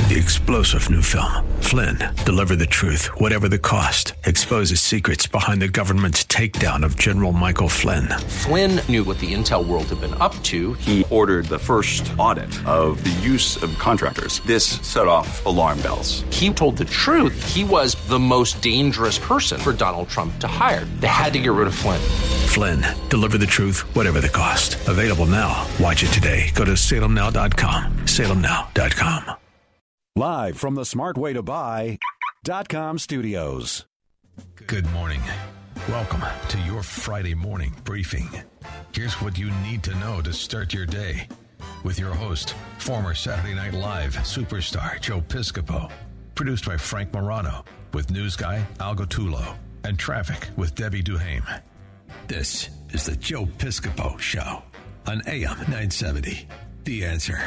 The explosive new film, Flynn, deliver the truth, whatever the cost, exposes secrets behind the government's takedown of General Michael Flynn. Flynn knew what the intel world had been up to. He ordered the first audit of the use of contractors. This set off alarm bells. He told the truth. He was the most dangerous person for Donald Trump to hire. They had to get rid of Flynn. Flynn, deliver the truth, whatever the cost. Available now. Watch it today. Go to salemnow.com. salemnow.com. Live from the smartwaytobuy.com studios. Good morning. Welcome to your Friday morning briefing. Here's what you need to know to start your day. With your host, former Saturday Night Live superstar Joe Piscopo. Produced by Frank Morano. With news guy Al Gottulo. And traffic with Debbie Duhame. This is the Joe Piscopo Show on AM 970. The Answer.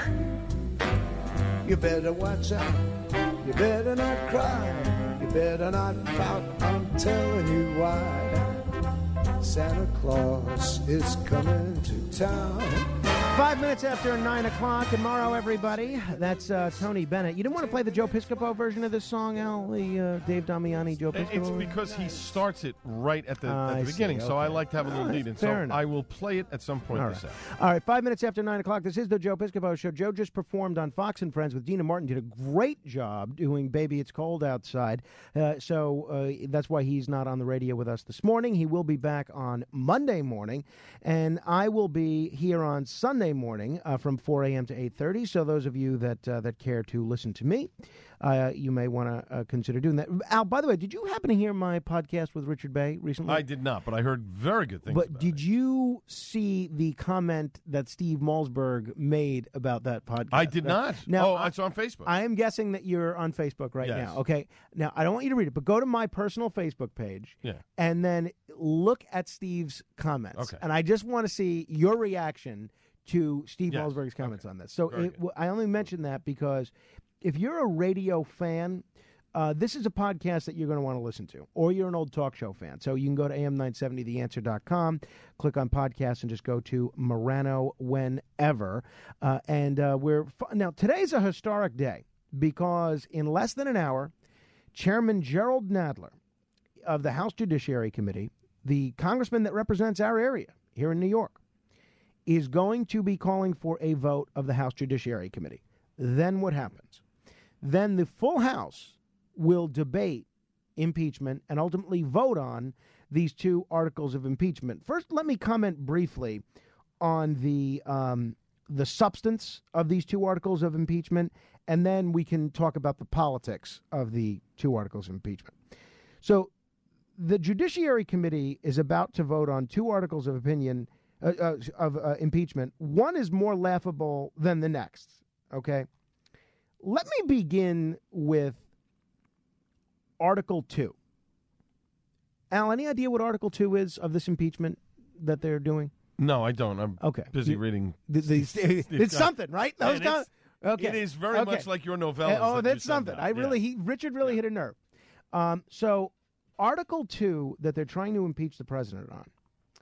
You better watch out. You better not cry. You better not pout. I'm telling you why. Santa Claus is coming to town. 5 minutes after 9 o'clock. Tomorrow, everybody. That's Tony Bennett. You didn't want to play the Joe Piscopo version of this song, Al? The Dave Damiani Joe Piscopo? It's because he starts it right at the beginning, okay. So I like to have a little lead in. So enough. I will play it at some point this afternoon. All right, 5 minutes after 9 o'clock. This is the Joe Piscopo Show. Joe just performed on Fox and Friends with Dina Martin. Did a great job doing Baby It's Cold Outside. So that's why he's not on the radio with us this morning. He will be back on Monday morning, and I will be here on Sunday morning from 4 a.m. to 8:30. So those of you that care to listen to me, you may want to consider doing that. Al, by the way, did you happen to hear my podcast with Richard Bay recently? I did not, but I heard very good things about did you see the comment that Steve Malzberg made about that podcast? I did not. Now, it's on Facebook. I am guessing that you're on Facebook right now. Okay. Now, I don't want you to read it, but go to my personal Facebook page and then look at Steve's comments. Okay. And I just want to see your reaction to Steve Malzberg's comments on this. So I only mention that because if you're a radio fan, this is a podcast that you're going to want to listen to, or you're an old talk show fan. So you can go to am970theanswer.com, click on podcasts, and just go to Morano whenever. Now, today's a historic day because in less than an hour, Chairman Gerald Nadler of the House Judiciary Committee, the congressman that represents our area here in New York, is going to be calling for a vote of the House Judiciary Committee. Then what happens? Then the full House will debate impeachment and ultimately vote on these two articles of impeachment. First, let me comment briefly on the substance of these two articles of impeachment, and then we can talk about the politics of the two articles of impeachment. So the Judiciary Committee is about to vote on two articles of impeachment. One is more laughable than the next, okay? Let me begin with Article 2. Al, any idea what Article 2 is of this impeachment that they're doing? No, I don't. I'm busy reading. It's something, right? Okay. It is very much like your novella. That's something. Richard really hit a nerve. So Article 2 that they're trying to impeach the president on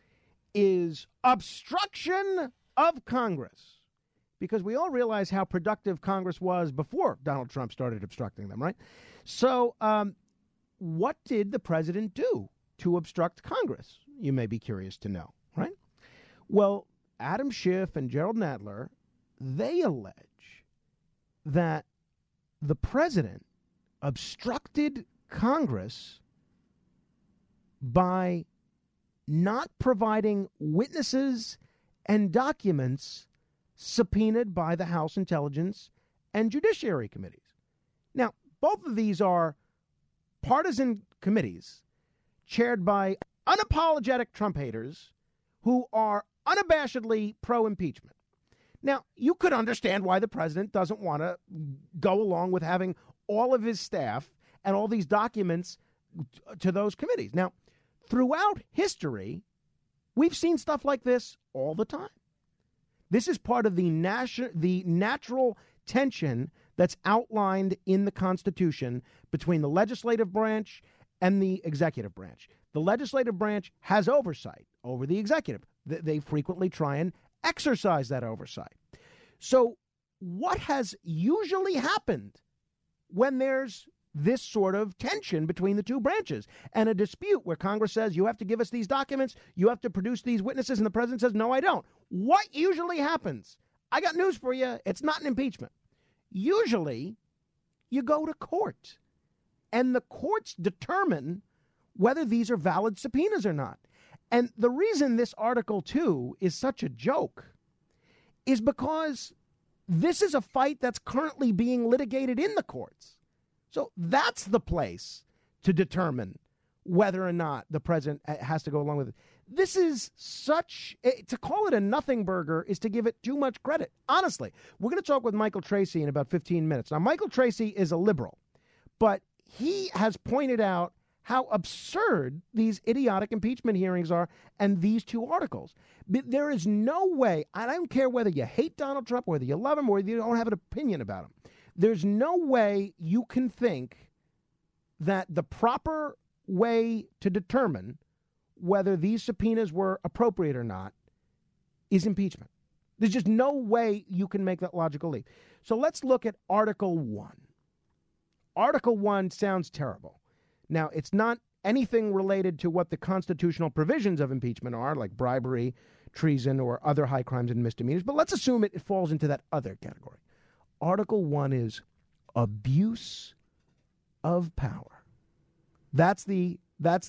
is obstruction of Congress. Because we all realize how productive Congress was before Donald Trump started obstructing them, right? So what did the president do to obstruct Congress? You may be curious to know, right? Well, Adam Schiff and Gerald Nadler, they allege that the president obstructed Congress by not providing witnesses and documents subpoenaed by the House Intelligence and Judiciary Committees. Now, both of these are partisan committees chaired by unapologetic Trump haters who are unabashedly pro-impeachment. Now, you could understand why the president doesn't want to go along with having all of his staff and all these documents to those committees. Now, throughout history, we've seen stuff like this all the time. This is part of the natural tension that's outlined in the Constitution between the legislative branch and the executive branch. The legislative branch has oversight over the executive. They frequently try and exercise that oversight. So what has usually happened when there's this sort of tension between the two branches and a dispute where Congress says, you have to give us these documents, you have to produce these witnesses, and the president says, no, I don't. What usually happens? I got news for you. It's not an impeachment. Usually, you go to court, and the courts determine whether these are valid subpoenas or not. And the reason this Article 2 is such a joke is because this is a fight that's currently being litigated in the courts. So that's the place to determine whether or not the president has to go along with it. This is to call it a nothing burger is to give it too much credit. Honestly, we're going to talk with Michael Tracey in about 15 minutes. Now, Michael Tracey is a liberal, but he has pointed out how absurd these idiotic impeachment hearings are and these two articles. There is no way, I don't care whether you hate Donald Trump, whether you love him, or you don't have an opinion about him. There's no way you can think that the proper way to determine whether these subpoenas were appropriate or not is impeachment. There's just no way you can make that logical leap. So let's look at Article 1. Article 1 sounds terrible. Now, it's not anything related to what the constitutional provisions of impeachment are, like bribery, treason, or other high crimes and misdemeanors, but let's assume it falls into that other category. Article 1 is abuse of power. That's the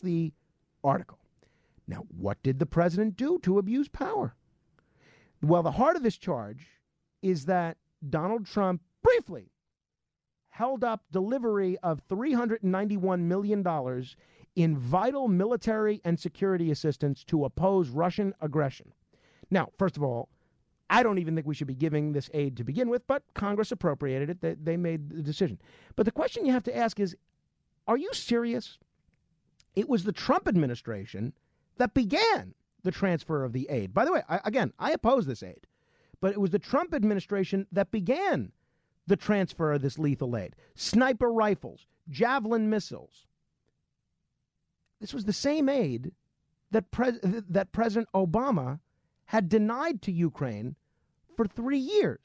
article. Now, what did the president do to abuse power? Well, the heart of this charge is that Donald Trump briefly held up delivery of $391 million in vital military and security assistance to oppose Russian aggression. Now, first of all, I don't even think we should be giving this aid to begin with, but Congress appropriated it. They made the decision. But the question you have to ask is, are you serious? It was the Trump administration that began the transfer of the aid. By the way, I oppose this aid, but it was the Trump administration that began the transfer of this lethal aid. Sniper rifles, Javelin missiles. This was the same aid that President Obama had denied to Ukraine for 3 years.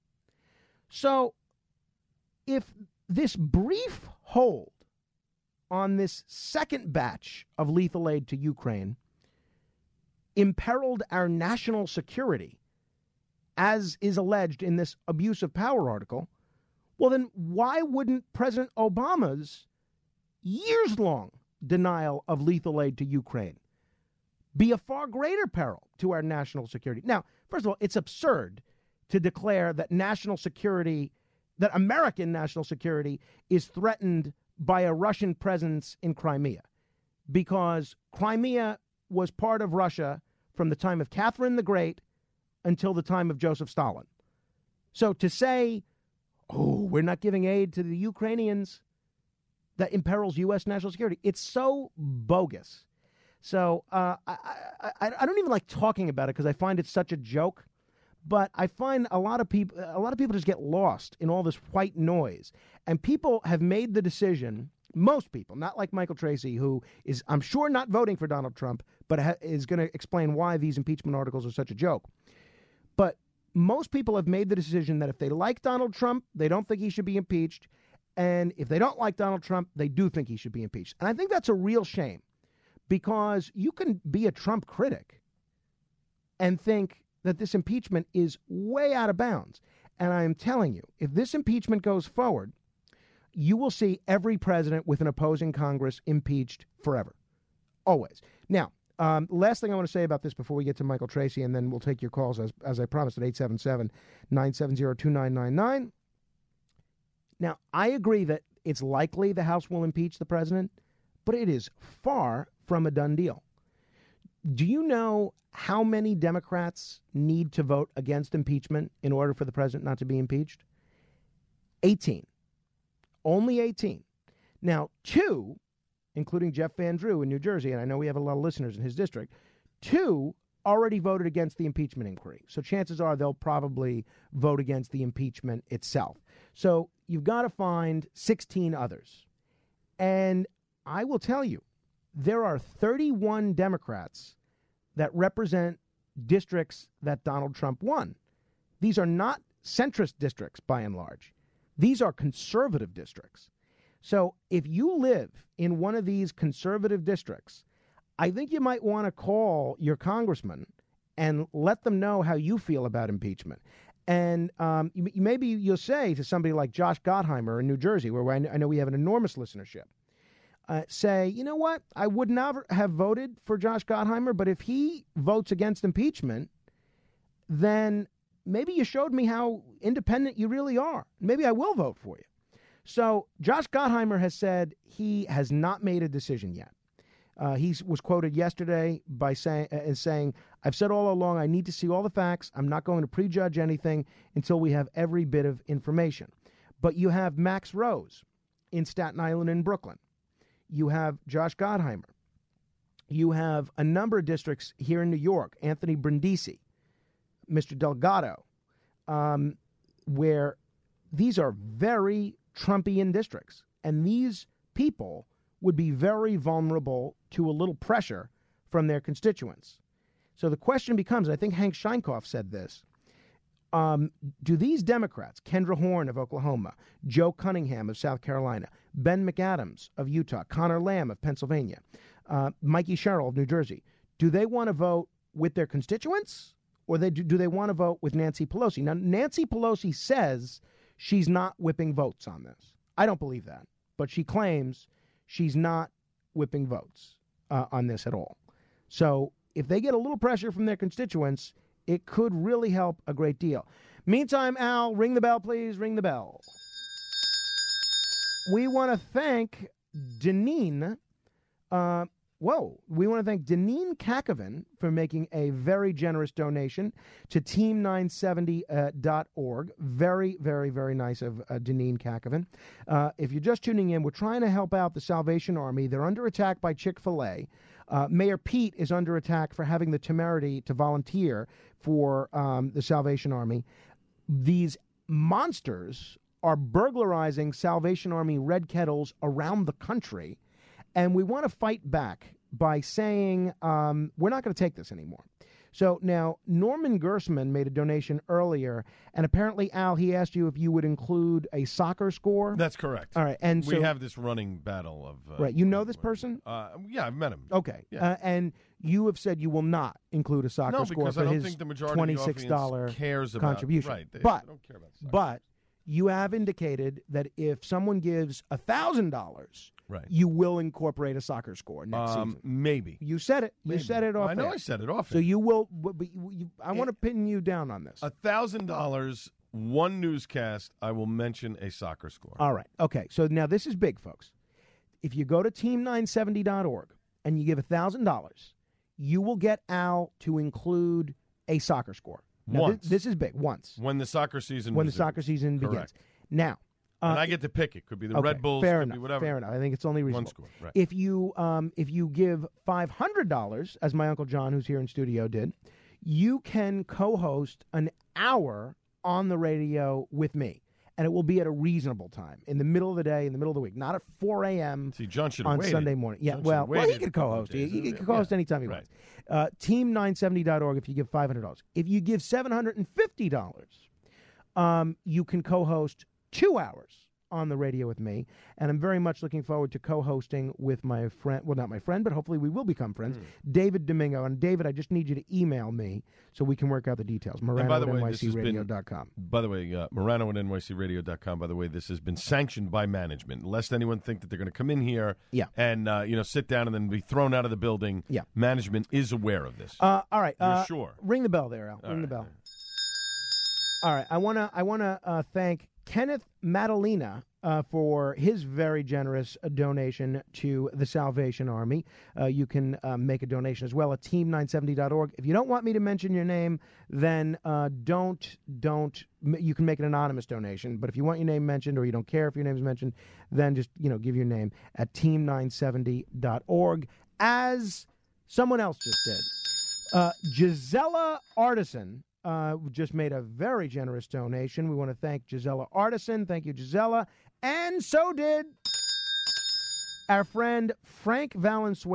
So if this brief hold on this second batch of lethal aid to Ukraine imperiled our national security, as is alleged in this abuse of power article, well, then why wouldn't President Obama's years-long denial of lethal aid to Ukraine be a far greater peril to our national security? Now, first of all, it's absurd to declare that national security, that American national security is threatened by a Russian presence in Crimea, because Crimea was part of Russia from the time of Catherine the Great until the time of Joseph Stalin. So to say, oh, we're not giving aid to the Ukrainians, that imperils U.S. national security, it's so bogus. So I don't even like talking about it because I find it such a joke. But I find a lot of people just get lost in all this white noise. And people have made the decision, most people, not like Michael Tracey, who is, I'm sure, not voting for Donald Trump, but is going to explain why these impeachment articles are such a joke. But most people have made the decision that if they like Donald Trump, they don't think he should be impeached. And if they don't like Donald Trump, they do think he should be impeached. And I think that's a real shame, because you can be a Trump critic and think that this impeachment is way out of bounds. And I am telling you, if this impeachment goes forward, you will see every president with an opposing Congress impeached forever. Always. Now, last thing I want to say about this before we get to Michael Tracey, and then we'll take your calls as I promised at 877-970-2999. Now, I agree that it's likely the House will impeach the president, but it is far from a done deal. Do you know how many Democrats need to vote against impeachment in order for the president not to be impeached? 18. Only 18. Now, 2, including Jeff Van Drew in New Jersey, and I know we have a lot of listeners in his district, 2 already voted against the impeachment inquiry. So chances are they'll probably vote against the impeachment itself. So you've got to find 16 others. And I will tell you, there are 31 Democrats that represent districts that Donald Trump won. These are not centrist districts, by and large. These are conservative districts. So if you live in one of these conservative districts, I think you might want to call your congressman and let them know how you feel about impeachment. And maybe you'll say to somebody like Josh Gottheimer in New Jersey, where I know we have an enormous listenership, say, you know what, I would never have voted for Josh Gottheimer, but if he votes against impeachment, then maybe you showed me how independent you really are. Maybe I will vote for you. So Josh Gottheimer has said he has not made a decision yet. He was quoted yesterday by saying, I've said all along, I need to see all the facts. I'm not going to prejudge anything until we have every bit of information. But you have Max Rose in Staten Island and Brooklyn. You have Josh Gottheimer. You have a number of districts here in New York, Anthony Brindisi, Mr. Delgado, where these are very Trumpian districts. And these people would be very vulnerable to a little pressure from their constituents. So the question becomes, and I think Hank Sheinkoff said this, do these Democrats, Kendra Horn of Oklahoma, Joe Cunningham of South Carolina, Ben McAdams of Utah, Connor Lamb of Pennsylvania, Mikey Sherrill of New Jersey, do they want to vote with their constituents or do they want to vote with Nancy Pelosi? Now, Nancy Pelosi says she's not whipping votes on this. I don't believe that, but she claims she's not whipping votes on this at all. So if they get a little pressure from their constituents, it could really help a great deal. Meantime, Al, ring the bell, please. Ring the bell. We want to thank Deneen. We want to thank Deneen Kakoven for making a very generous donation to Team970.org. Very, very, very nice of Deneen Kakoven. If you're just tuning in, we're trying to help out the Salvation Army. They're under attack by Chick-fil-A. Mayor Pete is under attack for having the temerity to volunteer for the Salvation Army. These monsters are burglarizing Salvation Army red kettles around the country. And we want to fight back by saying we're not going to take this anymore. So now Norman Gersman made a donation earlier, and apparently, Al, he asked you if you would include a soccer score. That's correct. All right, and we have this running battle of right. You know this person? Yeah, I've met him. Okay, yeah. And you have said you will not include a soccer score for his $26 cares about contribution. Right, they but don't care about soccer. But you have indicated that if someone gives $1,000. Right. You will incorporate a soccer score next season. Maybe. You said it. Maybe. You said it off. I know I said it off. So you will. I want to pin you down on this. $1,000, one newscast, I will mention a soccer score. All right. Okay. So now this is big, folks. If you go to team970.org and you give $1,000, you will get Al to include a soccer score. Now, once. This is big. Once. When the soccer season begins. Correct. Now. And I get to pick it. Could be the Red Bulls. Fair could enough. Be whatever. Fair enough. I think it's only reasonable. One score. Right. If you give $500, as my Uncle John, who's here in studio, did, you can co-host an hour on the radio with me, and it will be at a reasonable time, in the middle of the day, in the middle of the week, not at 4 a.m. See, John should on have Sunday morning. Yeah, well, he can co-host. He can co-host anytime he wants. Team970.org. If you give $500, if you give $750, you can co-host 2 hours on the radio with me, and I'm very much looking forward to co-hosting with my friend, well, not my friend, but hopefully we will become friends, David Domingo. And David, I just need you to email me so we can work out the details. Morano at NYCRadio.com. By the way, Morano at NYCRadio.com, by the way, this has been sanctioned by management. Lest anyone think that they're going to come in here and sit down and then be thrown out of the building. Yeah. Management is aware of this. All right. You're sure. Ring the bell there, Al. Ring the bell. All right. I want to thank Kenneth Madalena for his very generous donation to the Salvation Army. You can make a donation as well at team970.org. If you don't want me to mention your name, then don't. You can make an anonymous donation. But if you want your name mentioned or you don't care if your name is mentioned, then just give your name at team970.org, as someone else just did. Gisela Artisan just made a very generous donation. We want to thank Gisela Artisan. Thank you, Gisela. And so did our friend Frank Valenzuela.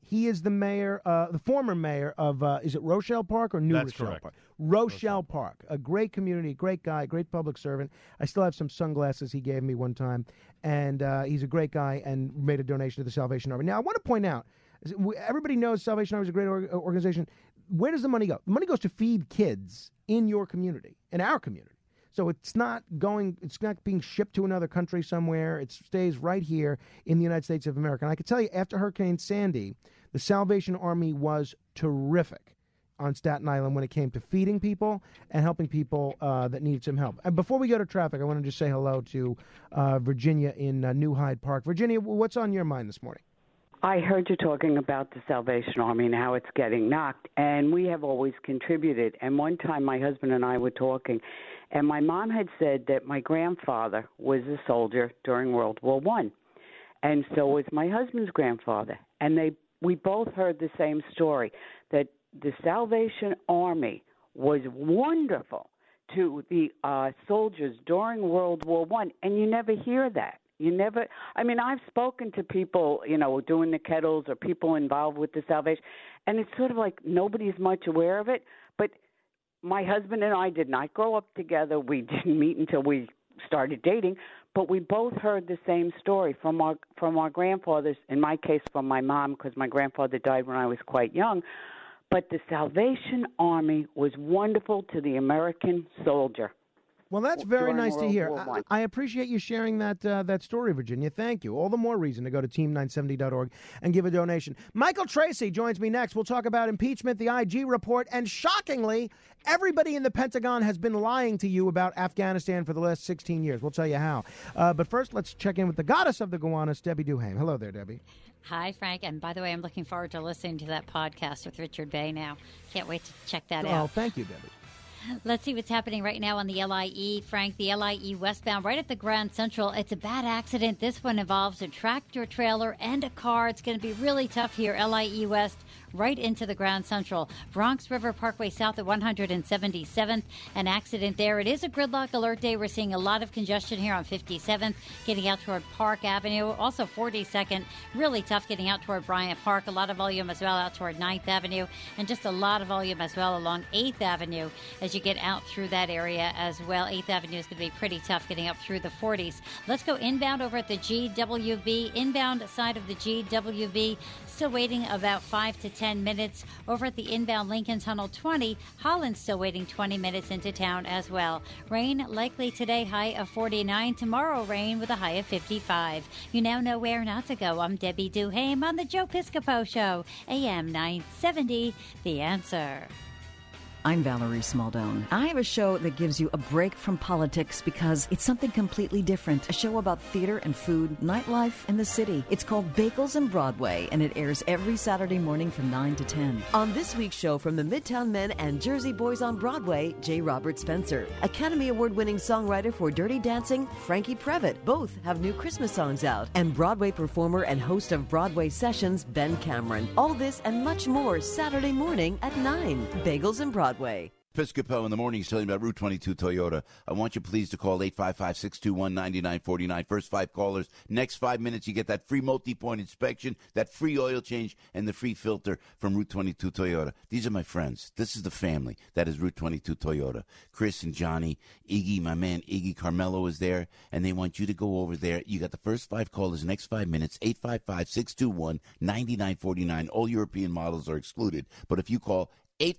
He is the mayor, the former mayor of, is it Rochelle Park or New That's Rochelle correct. Park? Rochelle Park. A great community, great guy, great public servant. I still have some sunglasses he gave me one time, and he's a great guy and made a donation to the Salvation Army. Now, I want to point out, everybody knows Salvation Army is a great organization. Where does the money go? The money goes to feed kids in your community, in our community. So it's not being shipped to another country somewhere. It stays right here in the United States of America. And I can tell you, after Hurricane Sandy, the Salvation Army was terrific on Staten Island when it came to feeding people and helping people that needed some help. And before we go to traffic, I want to just say hello to Virginia in New Hyde Park. Virginia, what's on your mind this morning? I heard you talking about the Salvation Army and how it's getting knocked, and we have always contributed. And one time my husband and I were talking, and my mom had said that my grandfather was a soldier during World War I, and so was my husband's grandfather. And we both heard the same story, that the Salvation Army was wonderful to the soldiers during World War I, and you never hear that. I've spoken to people, doing the kettles or people involved with the Salvation, and it's sort of like nobody's much aware of it. But my husband and I did not grow up together. We didn't meet until we started dating, but we both heard the same story from our grandfathers, in my case from my mom, because my grandfather died when I was quite young. But the Salvation Army was wonderful to the American soldier. Well, that's very nice to hear. I appreciate you sharing that story, Virginia. Thank you. All the more reason to go to team970.org and give a donation. Michael Tracy joins me next. We'll talk about impeachment, the IG report, and shockingly, everybody in the Pentagon has been lying to you about Afghanistan for the last 16 years. We'll tell you how. But first, let's check in with the goddess of the Gowanus, Debbie Duhame. Hello there, Debbie. Hi, Frank. And by the way, I'm looking forward to listening to that podcast with Richard Bay now. Can't wait to check that out. Oh, thank you, Debbie. Let's see what's happening right now on the LIE. Frank, the LIE westbound, right at the Grand Central. It's a bad accident. This one involves a tractor trailer and a car. It's going to be really tough here. LIE West, right into the Grand Central. Bronx River Parkway south at 177th. An accident there. It is a gridlock alert day. We're seeing a lot of congestion here on 57th, getting out toward Park Avenue. Also 42nd, really tough getting out toward Bryant Park. A lot of volume as well out toward 9th Avenue. And just a lot of volume as well along 8th Avenue as you get out through that area as well. 8th Avenue is going to be pretty tough getting up through the 40s. Let's go inbound over at the GWB. Inbound side of the GWB, still waiting about 5 to 10 minutes. Over at the inbound Lincoln Tunnel 20, Holland still waiting 20 minutes into town as well. Rain likely today, high of 49. Tomorrow rain with a high of 55. You now know where not to go. I'm Debbie Duhame on the Joe Piscopo Show, AM 970, The Answer. I'm Valerie Smaldone. I have a show that gives you a break from politics because it's something completely different. A show about theater and food, nightlife, and the city. It's called Bagels and Broadway, and it airs every Saturday morning from 9 to 10. On this week's show from the Midtown Men and Jersey Boys on Broadway, J. Robert Spencer. Academy Award-winning songwriter for Dirty Dancing, Frankie Previtt. Both have new Christmas songs out. And Broadway performer and host of Broadway Sessions, Ben Cameron. All this and much more Saturday morning at 9. Bagels and Broadway. Piscopo in the morning is telling you about Route 22 Toyota. I want you please to call 855-621-9949. First 5 callers. Next 5 minutes, you get that free multi-point inspection, that free oil change, and the free filter from Route 22 Toyota. These are my friends. This is the family. That is Route 22 Toyota. Chris and Johnny, Iggy, my man Iggy Carmelo is there, and they want you to go over there. You got the first 5 callers, next 5 minutes, 855-621-9949. All European models are excluded. But if you call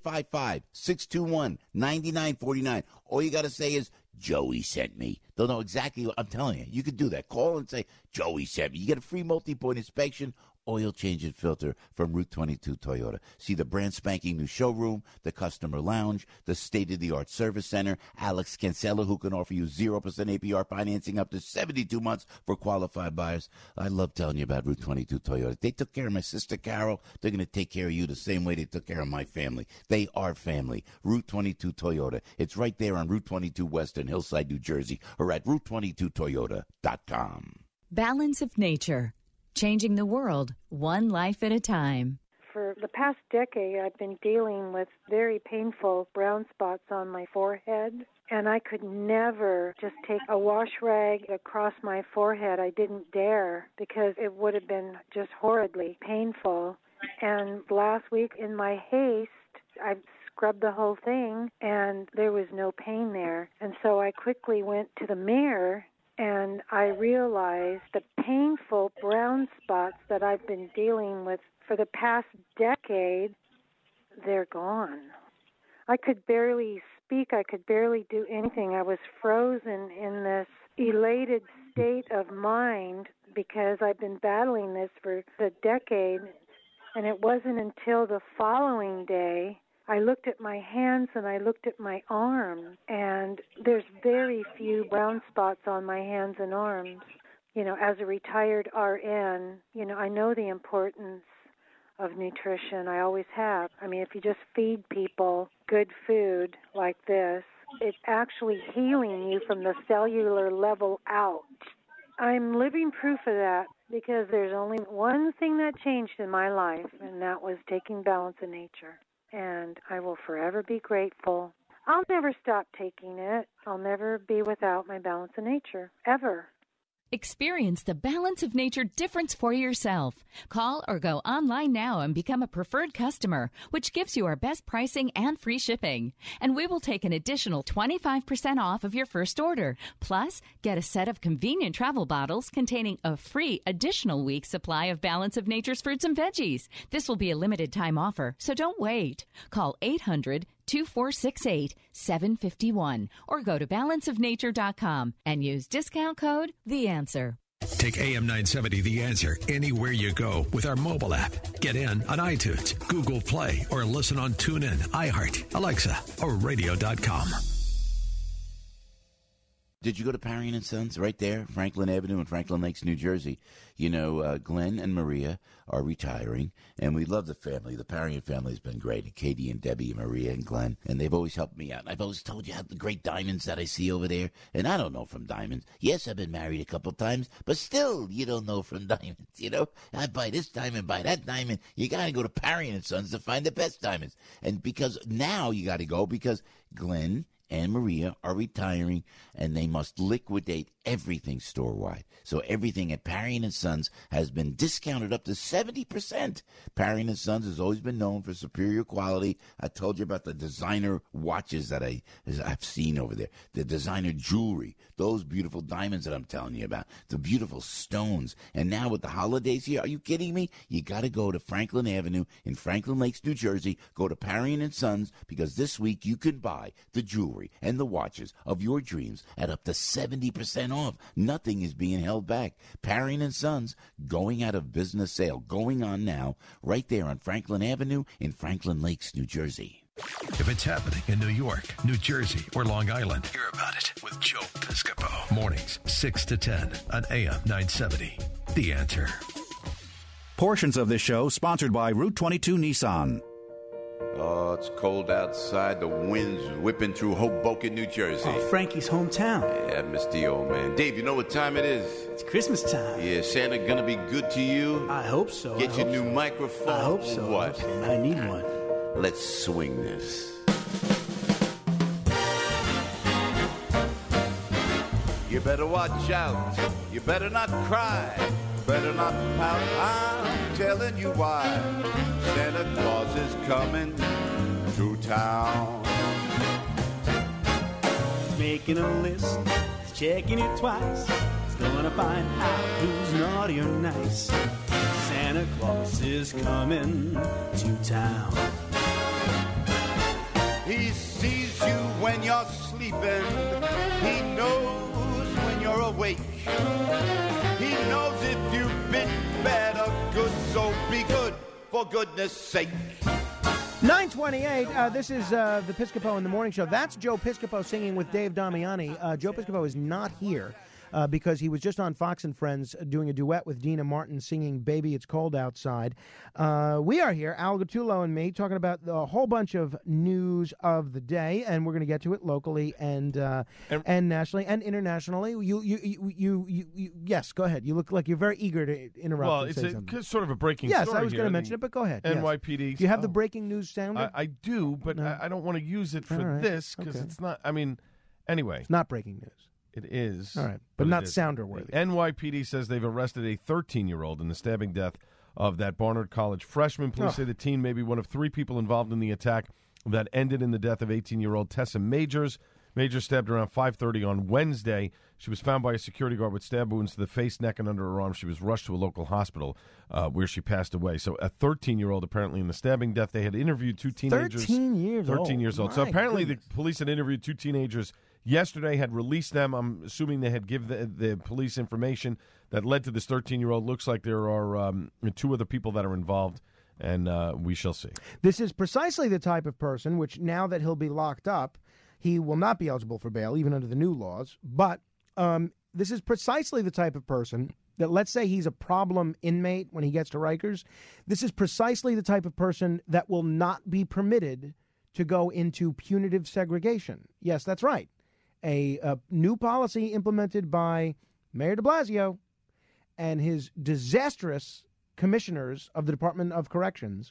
855-621-9949. All you got to say is, Joey sent me. They'll know exactly what I'm telling you. You could do that. Call and say, Joey sent me. You get a free multi-point inspection, oil change and filter from Route 22 Toyota. See the brand spanking new showroom, the customer lounge, the state-of-the-art service center, Alex Cancella, who can offer you 0% APR financing up to 72 months for qualified buyers. I love telling you about Route 22 Toyota. They took care of my sister Carol. They're going to take care of you the same way they took care of my family. They are family. Route 22 Toyota. It's right there on Route 22 West in Hillside, New Jersey, or at Route22Toyota.com. Balance of nature. Changing the world, one life at a time. For the past decade, I've been dealing with very painful brown spots on my forehead, and I could never just take a wash rag across my forehead. I didn't dare because it would have been just horridly painful. And last week, in my haste, I scrubbed the whole thing, and there was no pain there. And so I quickly went to the mirror, and I realized the painful brown spots that I've been dealing with for the past decade, they're gone. I could barely speak. I could barely do anything. I was frozen in this elated state of mind because I've been battling this for a decade. And it wasn't until the following day I looked at my hands and I looked at my arms, and there's very few brown spots on my hands and arms. You know, as a retired RN, you know, I know the importance of nutrition. I always have. I mean, if you just feed people good food like this, it's actually healing you from the cellular level out. I'm living proof of that because there's only one thing that changed in my life, and that was taking Balance of Nature. And I will forever be grateful. I'll never stop taking it. I'll never be without my Balance of Nature, ever. Experience the Balance of Nature difference for yourself. Call or go online now and become a preferred customer, which gives you our best pricing and free shipping. And we will take an additional 25% off of your first order. Plus, get a set of convenient travel bottles containing a free additional week's supply of Balance of Nature's fruits and veggies. This will be a limited time offer, so don't wait. Call 800-2468-751 or go to balanceofnature.com and use discount code The Answer. Take AM 970 The Answer anywhere you go with our mobile app. Get in on iTunes, Google Play, or listen on TuneIn, iHeart, Alexa, or radio.com. Did you go to Parry & Sons right there, Franklin Avenue in Franklin Lakes, New Jersey? You know, Glenn and Maria are retiring, and we love the family. The Parry family has been great, and Katie and Debbie and Maria and Glenn, and they've always helped me out. And I've always told you how the great diamonds that I see over there, and I don't know from diamonds. Yes, I've been married a couple times, but still, you don't know from diamonds, you know? I buy this diamond, buy that diamond. You got to go to Parry & Sons to find the best diamonds. And because now you got to go because Glenn and Maria are retiring, and they must liquidate everything store-wide. So everything at Parry & Sons has been discounted up to 70%. Parry & Sons has always been known for superior quality. I told you about the designer watches that I've seen over there, the designer jewelry, those beautiful diamonds that I'm telling you about, the beautiful stones. And now with the holidays here, are you kidding me? You got to go to Franklin Avenue in Franklin Lakes, New Jersey. Go to Parry & Sons because this week you can buy the jewelry and the watches of your dreams at up to 70% off. Nothing is being held back. Parry & Sons, going out of business sale, going on now, right there on Franklin Avenue in Franklin Lakes, New Jersey. If it's happening in New York, New Jersey, or Long Island, hear about it with Joe Piscopo. Mornings, 6 to 10 on AM 970. The Answer. Portions of this show sponsored by Route 22 Nissan. Oh, it's cold outside. The wind's whipping through Hoboken, New Jersey. Oh, Frankie's hometown. Yeah, I miss the old man. Dave, you know what time it is? It's Christmas time. Yeah, Santa gonna be good to you? I hope so. Get your new microphone? I hope so. What? I need one. Let's swing this. You better watch out. You better not cry. Better not pout. I'm telling you why. Santa Claus is coming to town. Making a list, checking it twice. He's gonna find out who's naughty or nice. Santa Claus is coming to town. He sees you when you're sleeping. He knows when you're awake. He knows if you've been bad or good, so be good, for goodness sake. 9:28, this is the Piscopo in the Morning Show. That's Joe Piscopo singing with Dave Damiani. Joe Piscopo is not here because he was just on Fox and Friends doing a duet with Dina Martin singing Baby It's Cold Outside. We are here, Al Gattullo and me, talking about a whole bunch of news of the day, and we're going to get to it locally and nationally and internationally. Yes, go ahead. You look like you're very eager to interrupt. Well, and it's say something. Sort of a breaking story. story. Yes, I was going to mention it, but go ahead. NYPD. Yes. Do you have the breaking news sound? I do, but No. I don't want to use it for this because it's not. I mean, anyway. It's not breaking news. It is. All right, but not sounder worthy. NYPD says they've arrested a 13-year-old in the stabbing death of that Barnard College freshman. Police say the teen may be one of 3 people involved in the attack that ended in the death of 18-year-old Tessa Majors. Majors stabbed around 5:30 on Wednesday. She was found by a security guard with stab wounds to the face, neck, and under her arm. She was rushed to a local hospital where she passed away. So a 13-year-old apparently in the stabbing death. They had interviewed 2 teenagers. 13 years old. So apparently the police had interviewed 2 teenagers yesterday, had released them. I'm assuming they had given the police information that led to this 13-year-old. Looks like there are 2 other people that are involved, and we shall see. This is precisely the type of person which, now that he'll be locked up, he will not be eligible for bail, even under the new laws. But this is precisely the type of person that, let's say he's a problem inmate when he gets to Rikers, this is precisely the type of person that will not be permitted to go into punitive segregation. Yes, that's right. A new policy implemented by Mayor de Blasio and his disastrous commissioners of the Department of Corrections.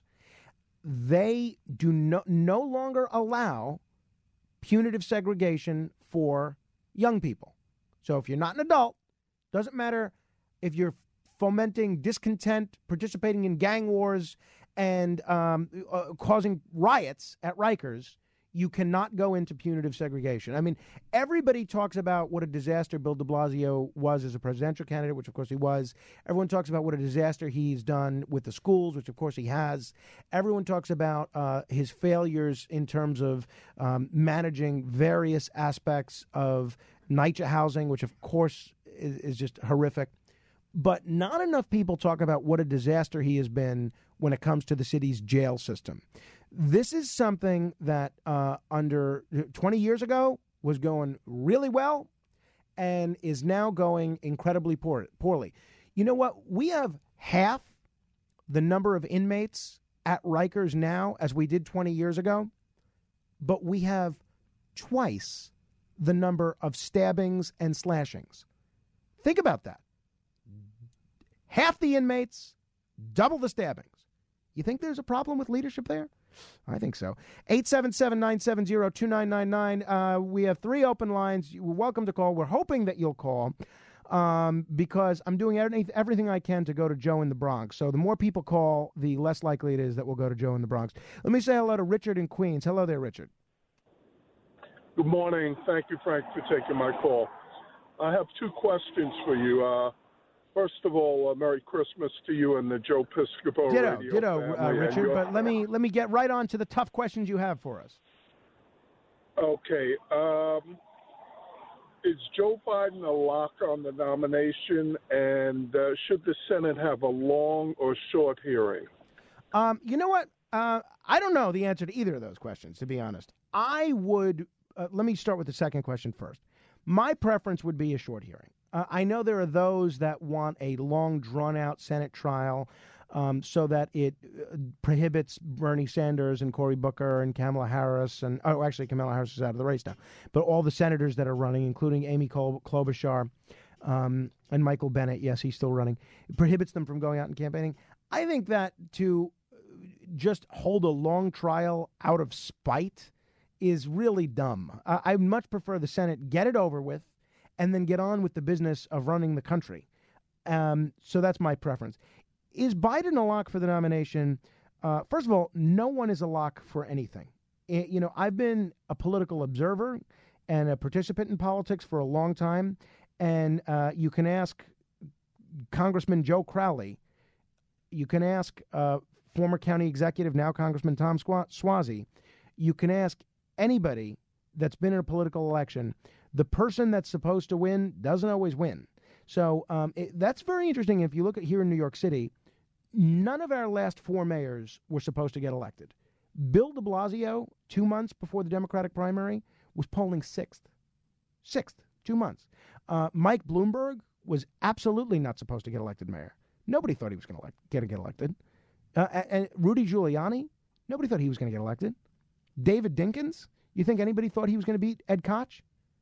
They do no longer allow punitive segregation for young people. So if you're not an adult, doesn't matter if you're fomenting discontent, participating in gang wars, and causing riots at Rikers, you cannot go into punitive segregation. I mean, everybody talks about what a disaster Bill de Blasio was as a presidential candidate, which of course he was. Everyone talks about what a disaster he's done with the schools, which of course he has. Everyone talks about his failures in terms of managing various aspects of NYCHA housing, which of course is just horrific. But not enough people talk about what a disaster he has been when it comes to the city's jail system. This is something that under 20 years ago was going really well and is now going incredibly poorly. You know what? We have half the number of inmates at Rikers now as we did 20 years ago, but we have twice the number of stabbings and slashings. Think about that. Half the inmates, double the stabbings. You think there's a problem with leadership there? I think so. 877-970-2999. We have 3 open lines. You're welcome to call. We're hoping that you'll call because I'm doing everything I can to go to Joe in the Bronx. So the more people call, the less likely it is that we'll go to Joe in the Bronx. Let me say hello to Richard in Queens. Hello there, Richard. Good morning. Thank you, Frank, for taking my call. I have 2 questions for you. First of all, Merry Christmas to you and the Joe Piscopo Ditto, family. Richard. But let me get right on to the tough questions you have for us. Okay. Is Joe Biden a lock on the nomination, and should the Senate have a long or short hearing? You know what? I don't know the answer to either of those questions, to be honest. I would let me start with the second question first. My preference would be a short hearing. I know there are those that want a long, drawn-out Senate trial so that it prohibits Bernie Sanders and Cory Booker and Kamala Harris. Actually, Kamala Harris is out of the race now. But all the senators that are running, including Amy Klobuchar and Michael Bennet, yes, he's still running, it prohibits them from going out and campaigning. I think that to just hold a long trial out of spite is really dumb. I much prefer the Senate get it over with and then get on with the business of running the country. So that's my preference. Is Biden a lock for the nomination? First of all, no one is a lock for anything. I've been a political observer and a participant in politics for a long time, and you can ask Congressman Joe Crowley, you can ask former county executive, now Congressman Tom Suozzi, you can ask anybody that's been in a political election. The person that's supposed to win doesn't always win. So that's very interesting. If you look at here in New York City, none of our last 4 mayors were supposed to get elected. Bill de Blasio, 2 months before the Democratic primary, was polling 6th. 2 months. Mike Bloomberg was absolutely not supposed to get elected mayor. Nobody thought he was going to get elected. And Rudy Giuliani, nobody thought he was going to get elected. David Dinkins, you think anybody thought he was going to beat Ed Koch?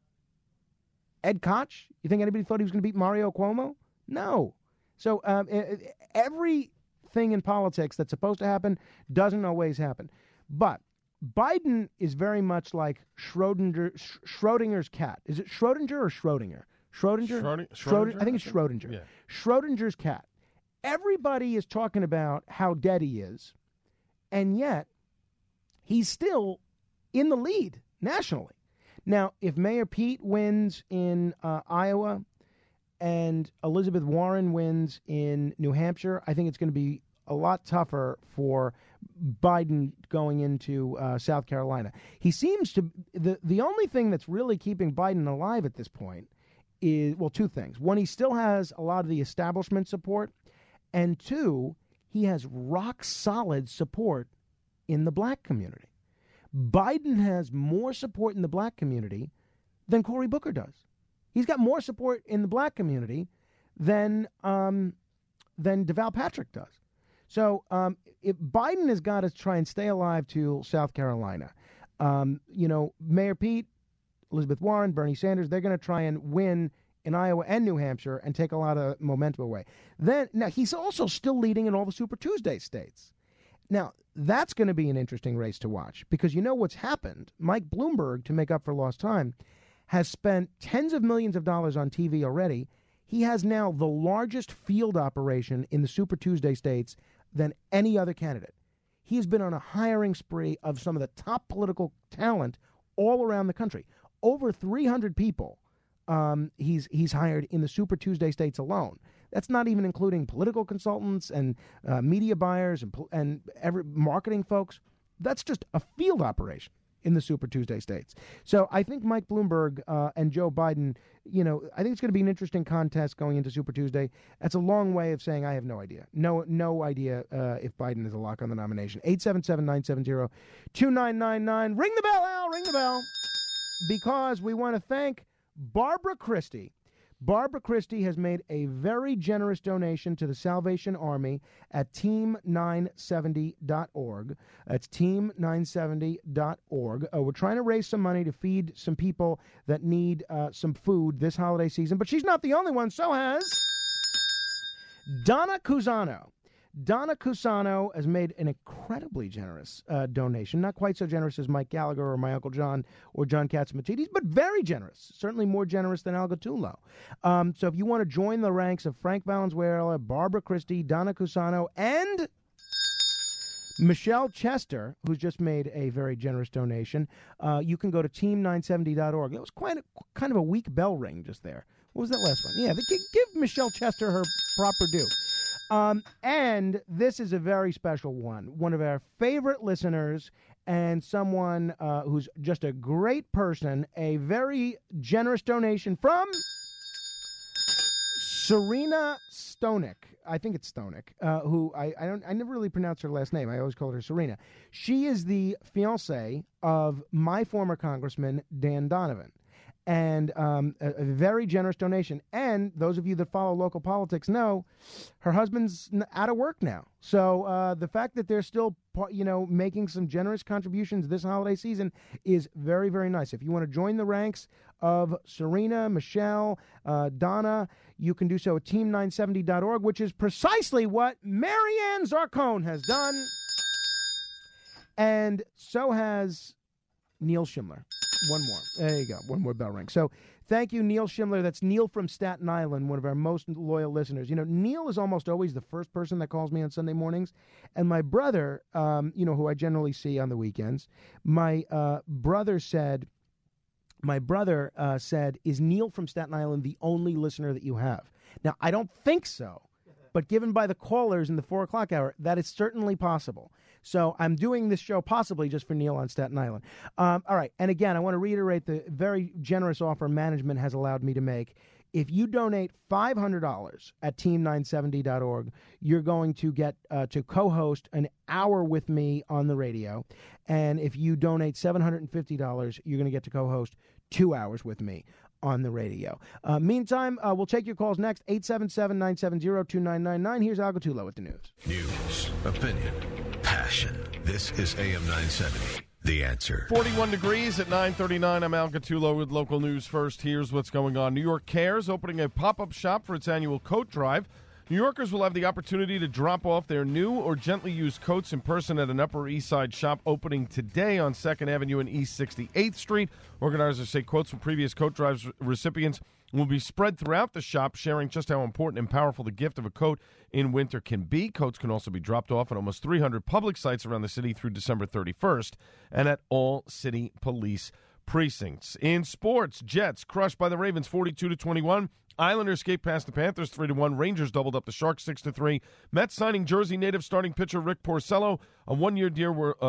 Ed Koch? You think anybody thought he was going to beat Mario Cuomo? No. So everything in politics that's supposed to happen doesn't always happen. But Biden is very much like Schrodinger's cat. Is it Schrodinger or Schrodinger? Schrodinger? I think it's Schrodinger. Yeah. Schrodinger's cat. everybody is talking about how dead he is, and yet he's still in the lead nationally. Now, if Mayor Pete wins in Iowa and Elizabeth Warren wins in New Hampshire, I think it's going to be a lot tougher for Biden going into South Carolina. He seems to the only thing that's really keeping Biden alive at this point is, well, two things. One, he still has a lot of the establishment support, and two, he has rock solid support in the black community. Biden has more support in the black community than Cory Booker does. He's got more support in the black community than Deval Patrick does. So if Biden has got to try and stay alive to South Carolina, Mayor Pete, Elizabeth Warren, Bernie Sanders, they're going to try and win in Iowa and New Hampshire and take a lot of momentum away. Now, he's also still leading in all the Super Tuesday states. Now, that's going to be an interesting race to watch because you know what's happened. Mike Bloomberg, to make up for lost time, has spent tens of millions of dollars on TV already. He has now the largest field operation in the Super Tuesday states than any other candidate. He has been on a hiring spree of some of the top political talent all around the country. Over 300 people he's hired in the Super Tuesday states alone. That's not even including political consultants and media buyers and every marketing folks. That's just a field operation in the Super Tuesday states. So I think Mike Bloomberg and Joe Biden, I think it's going to be an interesting contest going into Super Tuesday. That's a long way of saying I have no idea. No idea if Biden is a lock on the nomination. 877-970-2999. Ring the bell, Al, ring the bell. Because we want to thank Barbara Christie. Barbara Christie has made a very generous donation to the Salvation Army at team970.org. That's team970.org. We're trying to raise some money to feed some people that need some food this holiday season, but she's not the only one. So has Donna Cusano. Donna Cusano has made an incredibly generous donation, not quite so generous as Mike Gallagher or my Uncle John or John Catsimatidis, but very generous, certainly more generous than Al Gattullo. So if you want to join the ranks of Frank Valenzuela, Barbara Christie, Donna Cusano, and Michelle Chester, who's just made a very generous donation, you can go to team970.org. It was kind of a weak bell ring just there. What was that last one? Yeah, give Michelle Chester her proper due. And this is a very special one of our favorite listeners and someone who's just a great person, a very generous donation from Serena Stonek. I think it's Stonek, who I never really pronounce her last name. I always call her Serena. She is the fiancée of my former congressman, Dan Donovan. And a very generous donation. And those of you that follow local politics know her husband's out of work now. So the fact that they're still, making some generous contributions this holiday season is very, very nice. If you want to join the ranks of Serena, Michelle, Donna, you can do so at team970.org, which is precisely what Marianne Zarcone has done. And so has Neil Schimler. One more. There you go. One more bell ring. So thank you, Neil Schimler. That's Neil from Staten Island, one of our most loyal listeners. Neil is almost always the first person that calls me on Sunday mornings. And my brother, who I generally see on the weekends, my brother said, is Neil from Staten Island the only listener that you have? Now, I don't think so. But given by the callers in the 4 o'clock hour, that is certainly possible. So I'm doing this show possibly just for Neil on Staten Island. All right. And again, I want to reiterate the very generous offer management has allowed me to make. If you donate $500 at team970.org, you're going to get to co-host an hour with me on the radio. And if you donate $750, you're going to get to co-host 2 hours with me on the radio. Meantime, we'll take your calls next. 877-970-2999. Here's Al Gattullo with the news. News, opinion, passion. This is AM 970. The Answer. 41 degrees at 9:39. I'm Al Gattullo with local news first. Here's what's going on. New York Cares opening a pop-up shop for its annual coat drive. New Yorkers will have the opportunity to drop off their new or gently used coats in person at an Upper East Side shop opening today on 2nd Avenue and East 68th Street. Organizers say quotes from previous coat drives recipients will be spread throughout the shop, sharing just how important and powerful the gift of a coat in winter can be. Coats can also be dropped off at almost 300 public sites around the city through December 31st and at all city police precincts. In sports, Jets crushed by the Ravens 42-21. Islanders escaped past the Panthers 3-1. Rangers doubled up the Sharks 6-3. Mets signing Jersey native starting pitcher Rick Porcello, a one-year deal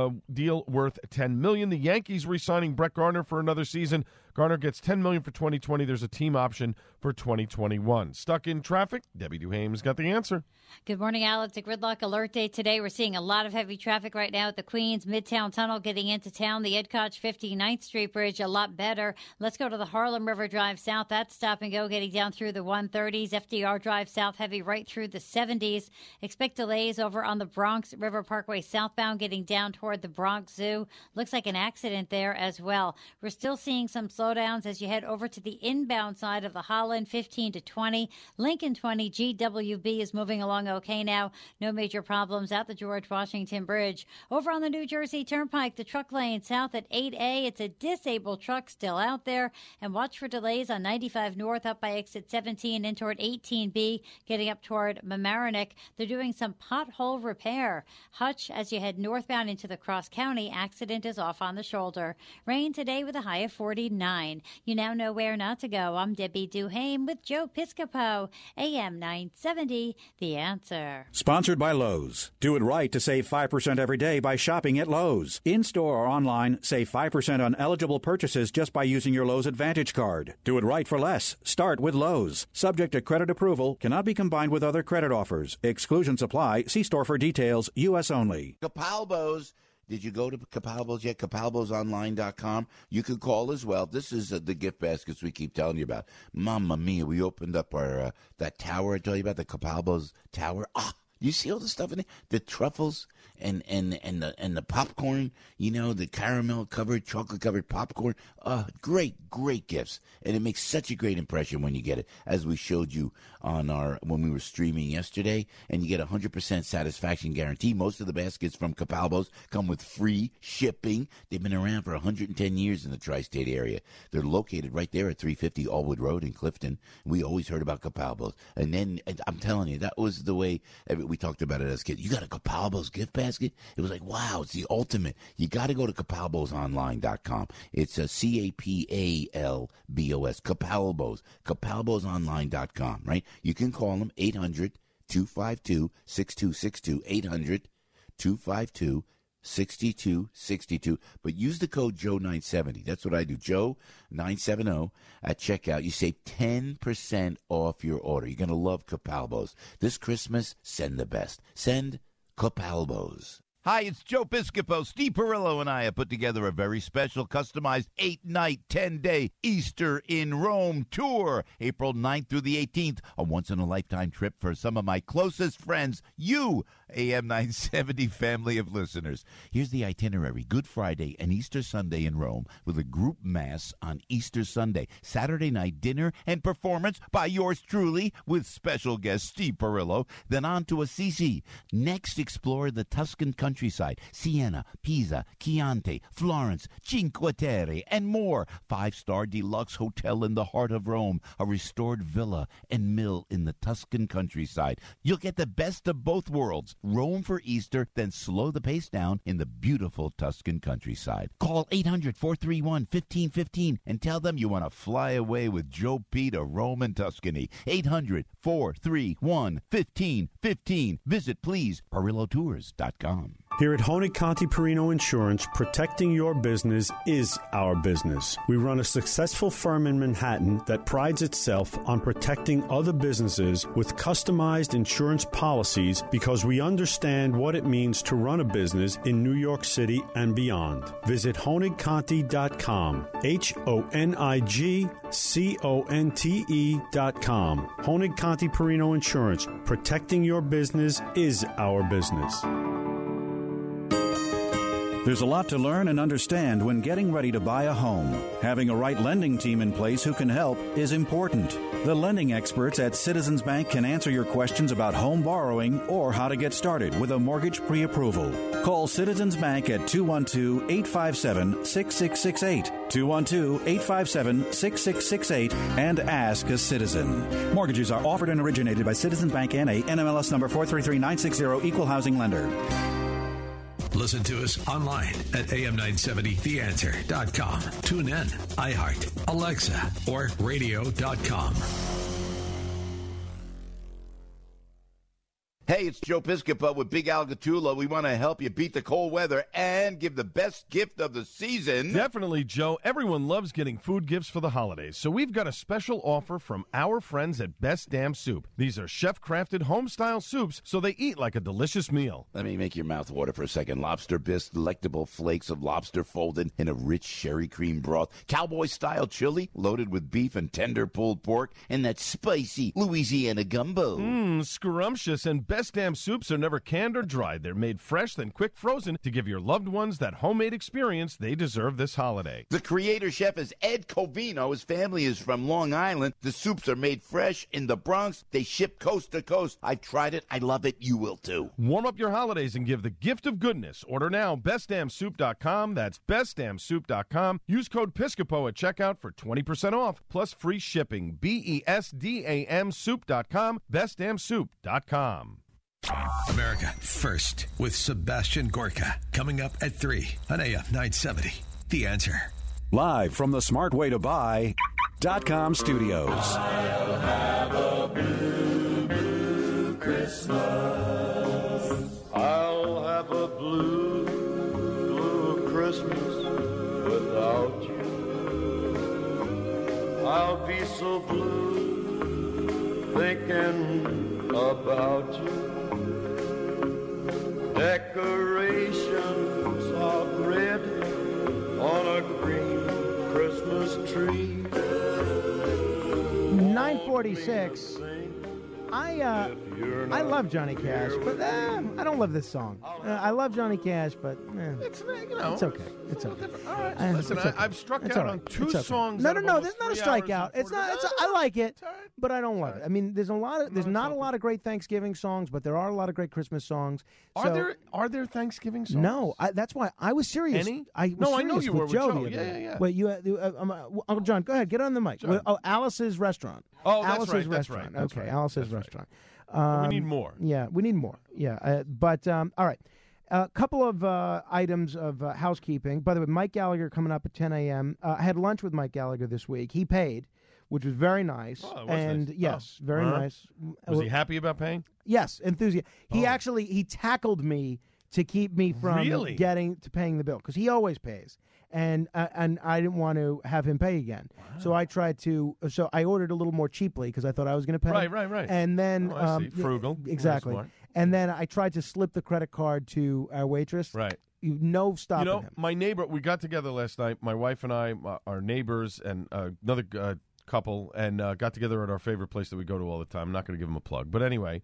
worth $10 million. The Yankees re-signing Brett Gardner for another season. Gardner gets $10 million for 2020. There's a team option for 2021. Stuck in traffic? Debbie Duhame's got the answer. Good morning, Al. It's a gridlock alert day today. We're seeing a lot of heavy traffic right now at the Queens Midtown Tunnel getting into town. The Ed Koch 59th Street Bridge, a lot better. Let's go to the Harlem River Drive South. That's stop and go getting down through the 130s. FDR Drive South heavy right through the 70s. Expect delays over on the Bronx River Parkway southbound getting down toward the Bronx Zoo. Looks like an accident there as well. We're still seeing some slowdowns as you head over to the inbound side of the Holland 15 to 20. Lincoln 20 GWB is moving along okay now. No major problems at the George Washington Bridge. Over on the New Jersey Turnpike, the truck lane south at 8A. It's a disabled truck still out there. And watch for delays on 95 North up by exit 17 in toward 18B, getting up toward Mamaroneck. They're doing some pothole repair. Hutch, as you head northbound into the Cross County, accident is off on the shoulder. Rain today with a high of 49. You now know where not to go. I'm Debbie Duhame with Joe Piscopo, AM 970, The Answer. Sponsored by Lowe's. Do it right to save 5% every day by shopping at Lowe's. In-store or online, save 5% on eligible purchases just by using your Lowe's Advantage card. Do it right for less. Start with Lowe's. Subject to credit approval, cannot be combined with other credit offers. Exclusions apply. See store for details. U.S. only. Capalbo's. Did you go to Capalbo's yet? Capalbosonline.com. You can call as well. This is the gift baskets we keep telling you about. Mamma mia, we opened up our that tower I told you about, the Capalbo's tower. You see all the stuff in there? The truffles and the popcorn, the caramel covered, chocolate covered popcorn. Great gifts. And it makes such a great impression when you get it, as we showed you when we were streaming yesterday. And you get 100% satisfaction guarantee. Most of the baskets from Capalbo's come with free shipping. They've been around for 110 years in the tri-state area. They're located right there at 350 Allwood Road in Clifton. We always heard about Capalbo's. And I'm telling you, that was the way we talked about it as kids. You got a Capalbo's gift basket? It was like, wow, it's the ultimate. You got to go to Capalbosonline.com. It's a Capalbos, Capalbo's, Capalbosonline.com, right? You can call them 800-252-6262, 800-252-6262, but use the code Joe970. That's what I do, Joe970 at checkout. You save 10% off your order. You're going to love Capalbo's. This Christmas, send the best. Send Capalbo's. Hi, it's Joe Piscopo. Steve Perillo and I have put together a very special, customized 8-night, 10-day Easter in Rome tour, April 9th through the 18th, a once-in-a-lifetime trip for some of my closest friends, you, AM 970 family of listeners. Here's the itinerary. Good Friday and Easter Sunday in Rome with a group mass on Easter Sunday. Saturday night dinner and performance by yours truly with special guest Steve Perillo. Then on to Assisi. Next, explore the Tuscan countryside, Siena, Pisa, Chianti, Florence, Cinque Terre, and more. 5-star deluxe hotel in the heart of Rome, a restored villa and mill in the Tuscan countryside. You'll get the best of both worlds. Rome for Easter, then slow the pace down in the beautiful Tuscan countryside. Call 800-431-1515 and tell them you want to fly away with Joe P. to Rome and Tuscany. 800-431-1515. Visit, please, PerilloTours.com. Here at Honig Conti Perino Insurance, protecting your business is our business. We run a successful firm in Manhattan that prides itself on protecting other businesses with customized insurance policies because we understand what it means to run a business in New York City and beyond. Visit HonigConti.com, HonigConte.com. Honig Conti Perino Insurance, protecting your business is our business. There's a lot to learn and understand when getting ready to buy a home. Having a right lending team in place who can help is important. The lending experts at Citizens Bank can answer your questions about home borrowing or how to get started with a mortgage pre-approval. Call Citizens Bank at 212-857-6668. 212-857-6668 and ask a citizen. Mortgages are offered and originated by Citizens Bank N.A., NMLS number 433960, Equal Housing Lender. Listen to us online at am970theanswer.com. Tune in, iHeart, Alexa, or radio.com. Hey, it's Joe Piscopo with Big Al Gattullo. We want to help you beat the cold weather and give the best gift of the season. Definitely, Joe. Everyone loves getting food gifts for the holidays, so we've got a special offer from our friends at Best Damn Soup. These are chef-crafted, home-style soups, so they eat like a delicious meal. Let me make your mouth water for a second. Lobster bisque, delectable flakes of lobster folded in a rich sherry cream broth, cowboy-style chili loaded with beef and tender pulled pork, and that spicy Louisiana gumbo. Scrumptious, and Best Damn Soups are never canned or dried. They're made fresh, then quick frozen to give your loved ones that homemade experience they deserve this holiday. The creator chef is Ed Covino. His family is from Long Island. The soups are made fresh in the Bronx. They ship coast to coast. I've tried it. I love it. You will too. Warm up your holidays and give the gift of goodness. Order now, bestdamnsoup.com. That's bestdamnsoup.com. Use code Piscopo at checkout for 20% off, plus free shipping. BESDAM soup.com, bestdamnsoup.com. America First with Sebastian Gorka. Coming up at 3 on AM 970. The Answer. Live from the smartwaytobuy.com studios. I'll have a blue, blue Christmas. I'll have a blue, blue Christmas without you. I'll be so blue thinking about you. Decorations of red on a green Christmas tree. 9:46. I love Johnny Cash, but I don't love this song. I love Johnny Cash, but it's okay. It's okay. All right. Listen, it's okay. I've struck It's out all on right. two It's okay. songs. No, out of there's not a 3 hours strikeout. and It's not. 40 I like it, but I don't love it. I mean, there's not a lot of great Thanksgiving songs, but there are a lot of great Christmas songs. Are there Thanksgiving songs? No, that's why I was serious. Any? I was No, I serious know you with were with Joe. Joe. The other day. Yeah. Wait, Uncle John, go ahead, get on the mic. John. Oh, Alice's Restaurant. Oh, that's Alice's right, that's Restaurant. right, that's Okay, right, Alice's that's right. Restaurant. We need more. Yeah, we need more. Yeah, but all right. A couple of items of housekeeping. By the way, Mike Gallagher coming up at 10 a.m. I had lunch with Mike Gallagher this week. He paid, which was very nice. Oh, that was and nice. yes, very Uh-huh. nice. Was he happy about paying? Yes, enthusiastic. He tackled me to keep me from Really? paying the bill because he always pays, and I didn't want to have him pay again. So I tried to. So I ordered a little more cheaply because I thought I was going to pay. Right. And then I see. Frugal. exactly. Very smart. And then I tried to slip the credit card to our waitress. Right. No stopping him. My neighbor. We got together last night. My wife and I, our neighbors, and another couple, and got together at our favorite place that we go to all the time. I'm not going to give them a plug, but anyway.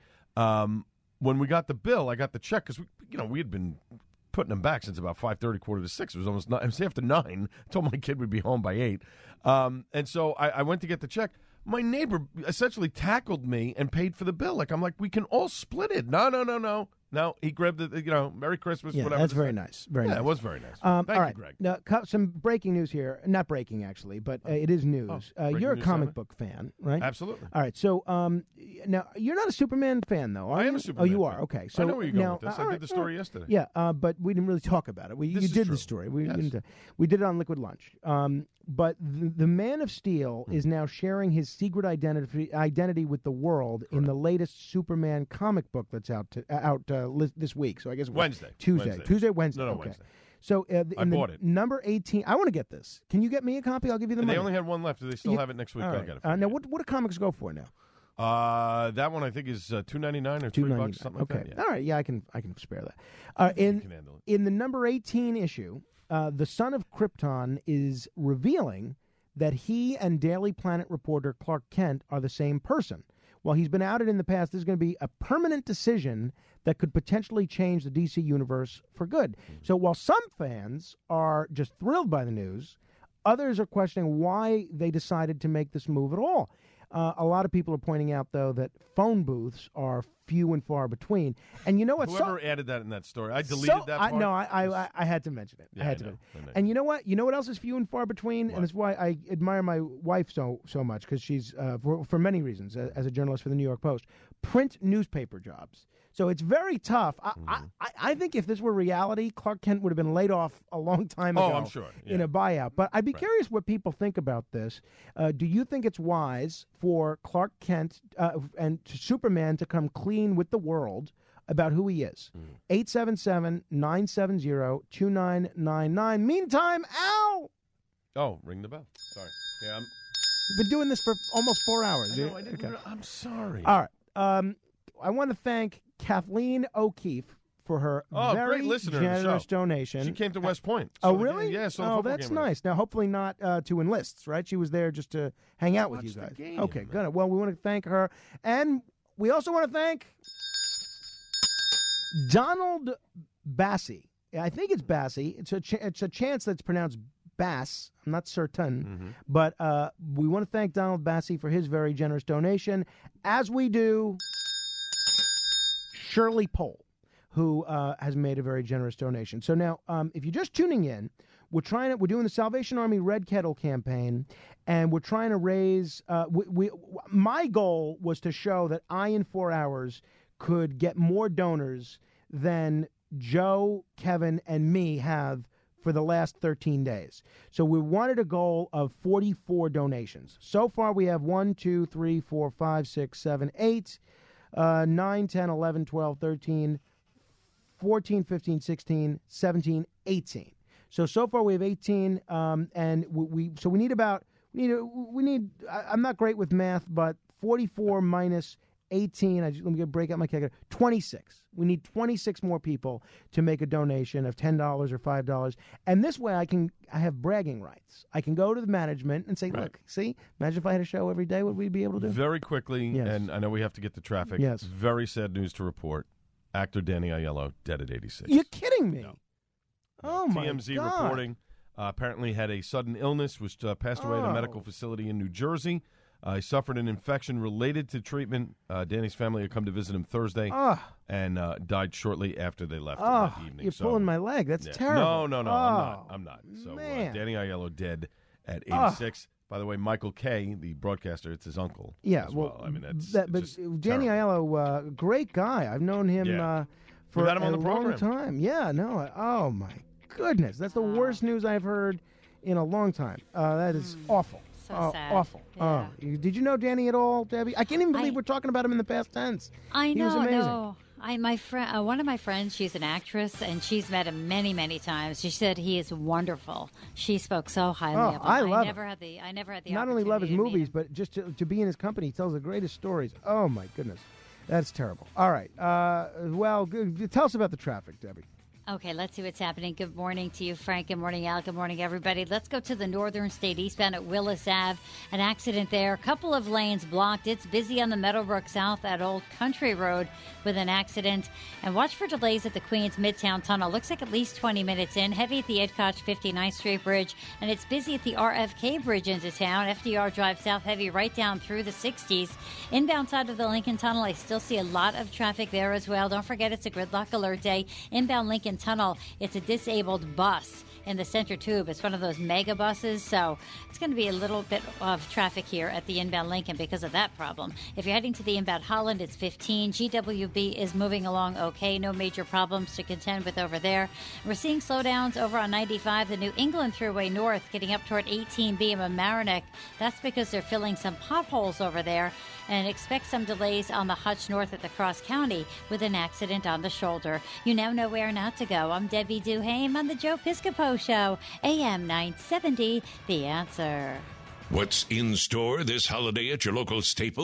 When we got the bill, I got the check because we had been putting them back since about 5:30, 5:45. It was almost it was after 9. I told my kid we'd be home by 8, and so I went to get the check. My neighbor essentially tackled me and paid for the bill. I'm like, we can all split it. No. No, he grabbed the, Merry Christmas, Yeah, whatever. that's very nice. Very nice. It was very nice. All Thank you, right. Greg. Now, some breaking news here. Not breaking, actually, but it is news. breaking You're a news, comic Simon? book fan, right? Absolutely. All right. So now, you're not a Superman fan, though, are I you? am a Superman Oh, you are? fan. Okay. I So know where you're going now, with this. all I right, did the story yesterday. Yeah, but we didn't really talk about it. You This is did true. the story. Yes. We did it on Liquid Lunch. But the Man of Steel is now sharing his secret identity with the world in the latest Superman comic book that's out this week. So I guess Wednesday. Tuesday, Wednesday. No, okay. Wednesday. So I bought it. Number 18. I want to get this. Can you get me a copy? I'll give you the And money. they only had one left. Do they still have it next week? All I'll right. get it. Now, what do comics go for now? That one I think is $2.99 or $3, something like Okay. that. Yeah. All right. Yeah, I can spare that. In the number 18 issue, the son of Krypton is revealing that he and Daily Planet reporter Clark Kent are the same person, while he's been outed in the past, this is going to be a permanent decision that could potentially change the DC universe for good. So while some fans are just thrilled by the news, others are questioning why they decided to make this move at all. A lot of people are pointing out, though, that phone booths are few and far between. And you know what? Whoever added that in that story, I deleted that part. I had to mention it. Yeah, I had to mention it. And you know what? You know what else is few and far between? And it's why I admire my wife so much, because she's, for many reasons, as a journalist for the New York Post, print newspaper jobs. So it's very tough. I think if this were reality, Clark Kent would have been laid off a long time ago. Oh, I'm sure. Yeah. In a buyout. But I'd be curious what people think about this. Do you think it's wise for Clark Kent and Superman to come clean with the world about who he is? 877-970-2999. Meantime, Al! Oh, ring the bell. Sorry. Yeah, We've been doing this for almost 4 hours. I know, I didn't I'm sorry. All right. I want to thank Kathleen O'Keefe for her very great listener generous donation. She came to West Point. Oh, really? Yeah, so oh, that's nice. Now, hopefully not to enlist, right? She was there just to hang out with you guys. Okay, good. Well, we want to thank her. And we also want to thank Donald Bassi. I think it's Bassi. It's a chance that's pronounced Bass. I'm not certain. But we want to thank Donald Bassi for his very generous donation, as we do Shirley Pohl, who has made a very generous donation. So now, if you're just tuning in, we're doing the Salvation Army Red Kettle campaign, and we're trying to raise. My goal was to show that I, in 4 hours, could get more donors than Joe, Kevin, and me have for the last 13 days. So we wanted a goal of 44 donations. So far, we have 1, 2, 3, 4, 5, 6, 7, 8. 9, 10, 11, 12, 13, 14, 15, 16, 17, 18. So far we have 18, and we need I'm not great with math, but 44 minus 18, let me break out my calculator, 26. We need 26 more people to make a donation of $10 or $5. And this way I have bragging rights. I can go to the management and say, look, see, imagine if I had a show every day, what would we be able to do? Very quickly, and I know we have to get to traffic. Yes. Very sad news to report. Actor Danny Aiello, dead at 86. You're kidding me. No. Oh, my TMZ God. reporting, apparently had a sudden illness, was passed away at a medical facility in New Jersey. He suffered an infection related to treatment. Danny's family had come to visit him Thursday and died shortly after they left that evening. You're pulling my leg. That's terrible. No, I'm not. So Danny Aiello dead at 86. By the way, Michael Kay, the broadcaster, it's his uncle. Yeah, as well. I mean, but Danny Aiello, great guy. I've known him for had him on a the long program. time. Yeah, no. Oh my goodness, that's the worst news I've heard in a long time. That is awful. So sad. Awful. Yeah. Did you know Danny at all, Debbie? I can't even believe we're talking about him in the past tense. I know. He was amazing. No. My friend, one of my friends, she's an actress, and she's met him many, many times. She said he is wonderful. She spoke so highly of him. I love him. I never had the Not only love his opportunity to meet movies, him. but just to be in his company, he tells the greatest stories. Oh my goodness, that's terrible. All right. Well, tell us about the traffic, Debbie. Okay, let's see what's happening. Good morning to you, Frank. Good morning, Al. Good morning, everybody. Let's go to the Northern State eastbound at Willis Ave. An accident there. A couple of lanes blocked. It's busy on the Meadowbrook South at Old Country Road with an accident. And watch for delays at the Queens Midtown Tunnel. Looks like at least 20 minutes in. Heavy at the Edcotch 59th Street Bridge. And it's busy at the RFK Bridge into town. FDR Drive South heavy right down through the 60s. Inbound side of the Lincoln Tunnel, I still see a lot of traffic there as well. Don't forget it's a gridlock alert day. Inbound Lincoln Tunnel, it's a disabled bus in the center tube. It's one of those mega buses, so it's going to be a little bit of traffic here at the inbound Lincoln because of that problem. If you're heading to the inbound Holland, it's 15. GWB is moving along okay. No major problems to contend with over there. We're seeing slowdowns over on 95, the New England Thruway North, getting up toward 18B in Mamaroneck. That's because they're filling some potholes over there, and expect some delays on the Hutch North at the Cross County with an accident on the shoulder. You now know where not to go. I'm Debbie Duhame on the Joe Piscopo Show, AM 970, The Answer. What's in store this holiday at your local Staples?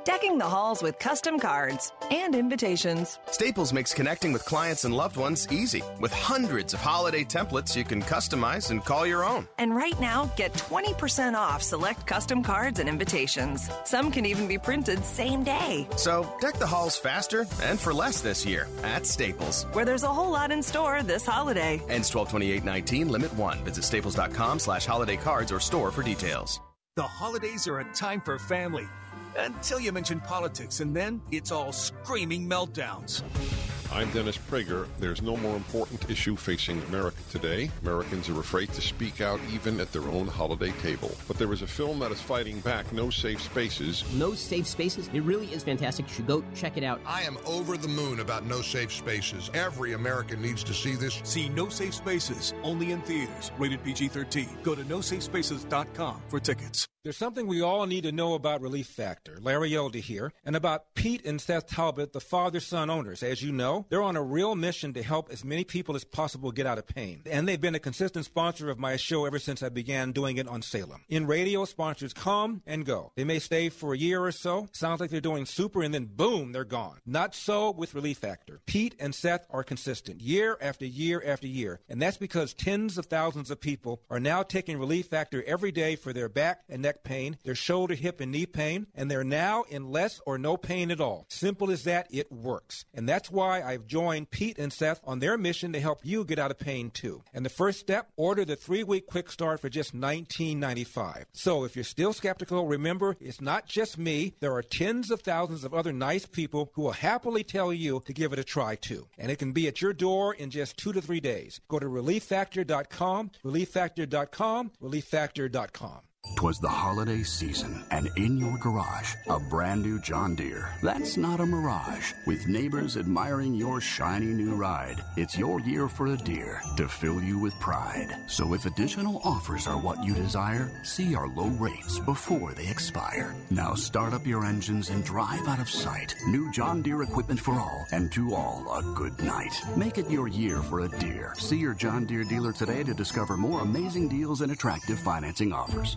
decking the halls with custom cards and invitations. Staples makes connecting with clients and loved ones easy, with hundreds of holiday templates you can customize and call your own. And right now, get 20% off select custom cards and invitations. Some can even be printed same day. So deck the halls faster and for less this year at Staples, where there's a whole lot in store this holiday. Ends 12/28/19, limit 1. Visit staples.com/holiday cards or store for details. The holidays are a time for family. Until you mention politics, and then it's all screaming meltdowns. I'm Dennis Prager. There's no more important issue facing America today. Americans are afraid to speak out even at their own holiday table. But there is a film that is fighting back, No Safe Spaces. No Safe Spaces? It really is fantastic. You should go check it out. I am over the moon about No Safe Spaces. Every American needs to see this. See No Safe Spaces, only in theaters. Rated PG-13. Go to nosafespaces.com for tickets. There's something we all need to know about Relief Factor. Larry Elder here, and about Pete and Seth Talbot, the father-son owners. As you know, they're on a real mission to help as many people as possible get out of pain. And they've been a consistent sponsor of my show ever since I began doing it on Salem. In radio, sponsors come and go. They may stay for a year or so. Sounds like they're doing super, and then boom, they're gone. Not so with Relief Factor. Pete and Seth are consistent year after year after year. And that's because tens of thousands of people are now taking Relief Factor every day for their back and neck pain, their shoulder, hip, and knee pain, and they're now in less or no pain at all. Simple as that, it works. And that's why I've joined Pete and Seth on their mission to help you get out of pain too. And the first step, order the 3-week quick start for just $19.95. So if you're still skeptical, remember, it's not just me. There are tens of thousands of other nice people who will happily tell you to give it a try too. And it can be at your door in just 2 to 3 days. Go to ReliefFactor.com, ReliefFactor.com, ReliefFactor.com. 'Twas the holiday season, and in your garage, a brand new John Deere. That's not a mirage. With neighbors admiring your shiny new ride, it's your year for a Deere to fill you with pride. So if additional offers are what you desire, see our low rates before they expire. Now start up your engines and drive out of sight. New John Deere equipment for all, and to all a good night. Make it your year for a Deere. See your John Deere dealer today to discover more amazing deals and attractive financing offers.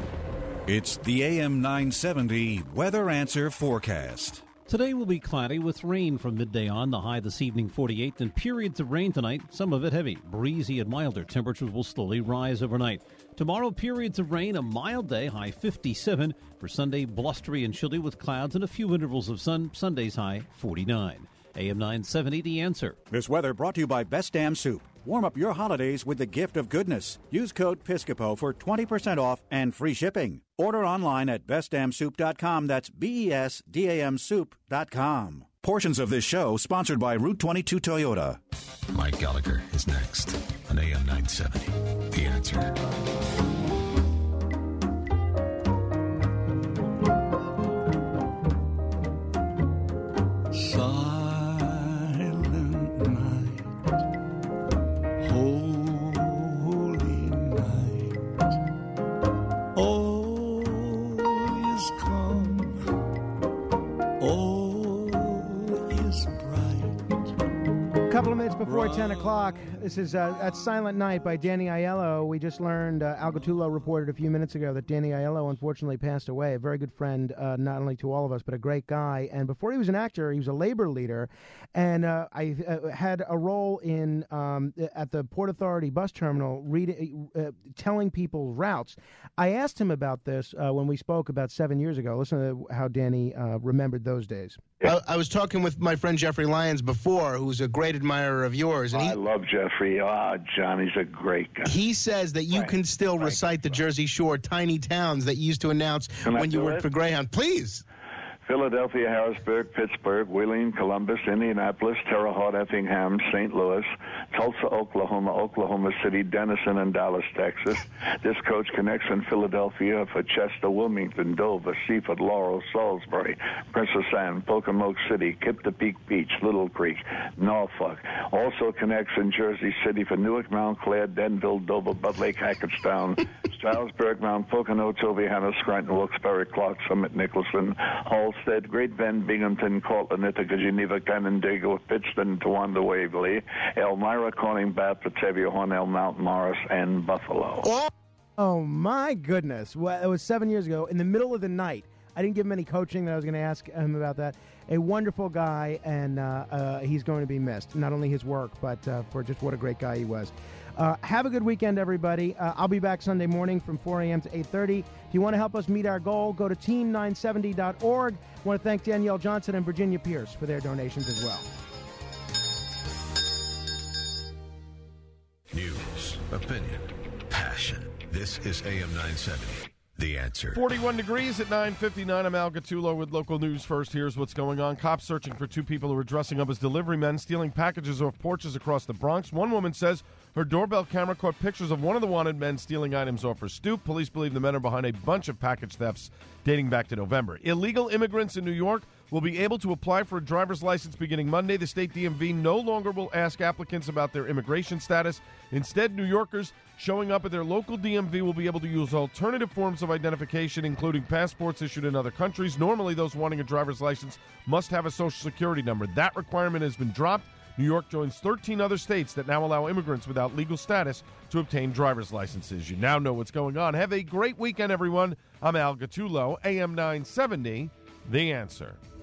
It's the AM 970 Weather Answer Forecast. Today will be cloudy with rain from midday on. The high this evening 48, and periods of rain tonight, some of it heavy. Breezy and milder. Temperatures will slowly rise overnight. Tomorrow, periods of rain, a mild day, high 57. For Sunday, blustery and chilly with clouds and a few intervals of sun. Sunday's high 49. AM 970, The Answer. This weather brought to you by Best Damn Soup. Warm up your holidays with the gift of goodness. Use code Piscopo for 20% off and free shipping. Order online at bestdamnsoup.com. That's BESDAMsoup.com. Portions of this show sponsored by Route 22 Toyota. Mike Gallagher is next on AM 970. The Answer. Couple of minutes before 10 o'clock. This is at Silent Night by Danny Aiello. We just learned, Al Gattullo reported a few minutes ago that Danny Aiello unfortunately passed away. A very good friend, not only to all of us, but a great guy. And before he was an actor, he was a labor leader. And I had a role in at the Port Authority bus terminal telling people routes. I asked him about this when we spoke about 7 years ago. Listen to how Danny remembered those days. I was talking with my friend Jeffrey Lyons before, who's a great admirer of yours. And I love Jeffrey. Johnny's a great guy. He says that you can still recite the Jersey Shore tiny towns that you used to announce when you worked for Greyhound. Please. Philadelphia, Harrisburg, Pittsburgh, Wheeling, Columbus, Indianapolis, Terre Haute, Effingham, St. Louis, Tulsa, Oklahoma, Oklahoma City, Denison, and Dallas, Texas. This coach connects in Philadelphia for Chester, Wilmington, Dover, Seaford, Laurel, Salisbury, Princess Anne, Pocomoke City, Kip-to-Peak Beach, Little Creek, Norfolk. Also connects in Jersey City for Newark, Mount Clair, Denville, Dover, Butt Lake, Hackettstown, Stroudsburg, Mount Pocono, Tobyhanna, Scranton, Wilkes-Barre, Clark, Summit, Nicholson, Halstead, Great Bend, Binghamton, Cortland, Ithaca, Geneva, Canandaigua, Pittston, Towanda, Waverly, Elmira, Corning, Bath, Batavia, Hornell, Mount Morris, and Buffalo. Oh, my goodness. Well, it was 7 years ago. In the middle of the night, I didn't give him any coaching that I was going to ask him about that. A wonderful guy, and he's going to be missed. Not only his work, but for just what a great guy he was. Have a good weekend, everybody. I'll be back Sunday morning from 4 a.m. to 8:30. If you want to help us meet our goal, go to team970.org. I want to thank Danielle Johnson and Virginia Pierce for their donations as well. News, opinion, passion. This is AM 970. The Answer. 41 degrees at 9:59. I'm Al Gattulo with local news first. Here's what's going on. Cops searching for two people who are dressing up as delivery men, stealing packages off porches across the Bronx. One woman says her doorbell camera caught pictures of one of the wanted men stealing items off her stoop. Police believe the men are behind a bunch of package thefts dating back to November. Illegal immigrants in New York will be able to apply for a driver's license beginning Monday. The state DMV no longer will ask applicants about their immigration status. Instead, New Yorkers showing up at their local DMV will be able to use alternative forms of identification, including passports issued in other countries. Normally, those wanting a driver's license must have a Social Security number. That requirement has been dropped. New York joins 13 other states that now allow immigrants without legal status to obtain driver's licenses. You now know what's going on. Have a great weekend, everyone. I'm Al Gattulo, AM 970, The Answer.